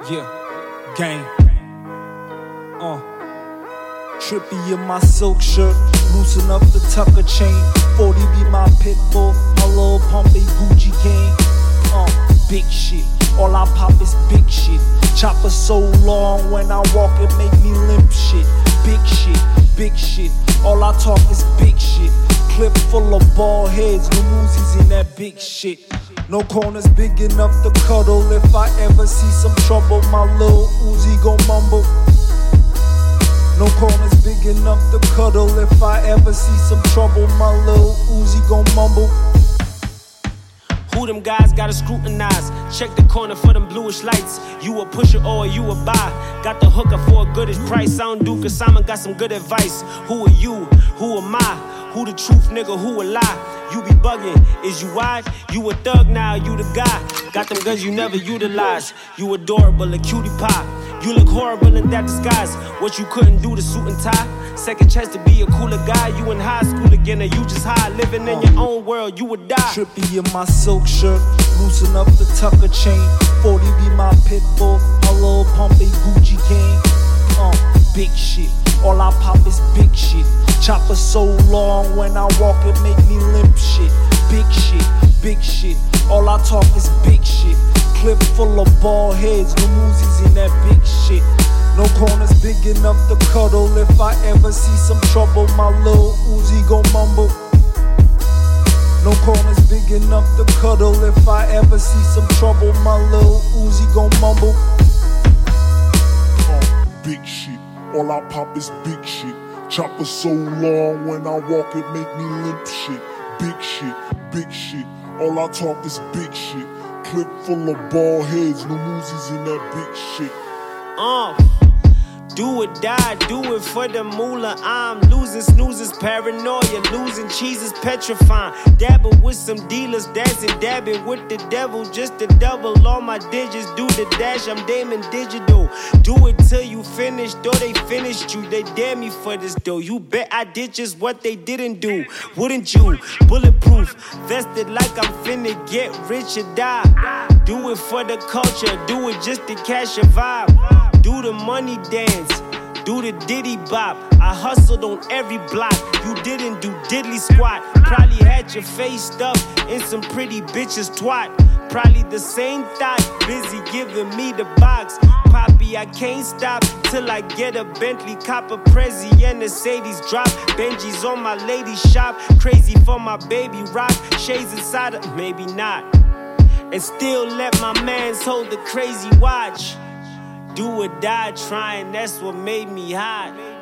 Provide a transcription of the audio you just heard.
Yeah, gang. Trippy in my silk shirt, loosen up the tucker chain. 40 be my pit bull, my little Pompey Gucci gang. Big shit, all I pop is big shit. Chopper so long, when I walk it make me limp shit. Big shit, all I talk is big shit. Clip full of bald heads, no Uzis in that big shit. No corners big enough to cuddle. If I ever see some trouble, my little Uzi gon' mumble. No corners big enough to cuddle. If I ever see some trouble, my little Uzi gon' mumble. Who them guys gotta scrutinize? Check the corner for them bluish lights. You a pusher or you a buy? Got the hooker for a goodish price. I don't do cause Simon got some good advice. Who are you? Who am I? Who the truth nigga? Who a lie? You be bugging, is you wide? You a thug now, you the guy. Got them guns you never utilize. You adorable, a cutie pie. You look horrible in that disguise. What you couldn't do to suit and tie. Second chance to be a cooler guy. You in high school again, or you just high. Living in your own world, you would die. Trippy in my silk shirt, loosen up the tucker chain. 40 be my pit bull, my little Pompey Gucci gang. Big shit, all I pop is big shit. Chopper so long, when I walk it make me limp shit. Big shit, all I talk is big shit. Clip full of bald heads, no Uzis in that big shit. No corners big enough to cuddle. If I ever see some trouble, my little Uzi gon' mumble. No corners big enough to cuddle. If I ever see some trouble, my little Uzi gon' mumble. Big shit, all I pop is big shit. Chopper so long, when I walk it make me limp shit. Big shit, all I talk is big shit. Clip full of bald heads, no Uzis in that big shit. Do or die, do it for the moolah. I'm losing snoozes, paranoia, losing cheeses, petrifying. Dabbing with some dealers, dancing, dabbing with the devil, just to double all my digits. Do the dash, I'm Damon Digital. Do it till you finish, though they finished you. They dare me for this though. You bet I did just what they didn't do. Wouldn't you? Bulletproof, vested like I'm finna get rich or die. Do it for the culture, do it just to cash a vibe. Do the money dance, do the diddy bop. I hustled on every block, you didn't do diddly squat. Probably had your face stuffed in some pretty bitches twat. Probably the same thought, busy giving me the box. Poppy, I can't stop till I get a Bentley, cop a Prezi and Mercedes drop. Benji's on my lady shop, crazy for my baby rock. Shades inside of, maybe not. And still let my mans hold the crazy watch. Do or die trying, that's what made me hot.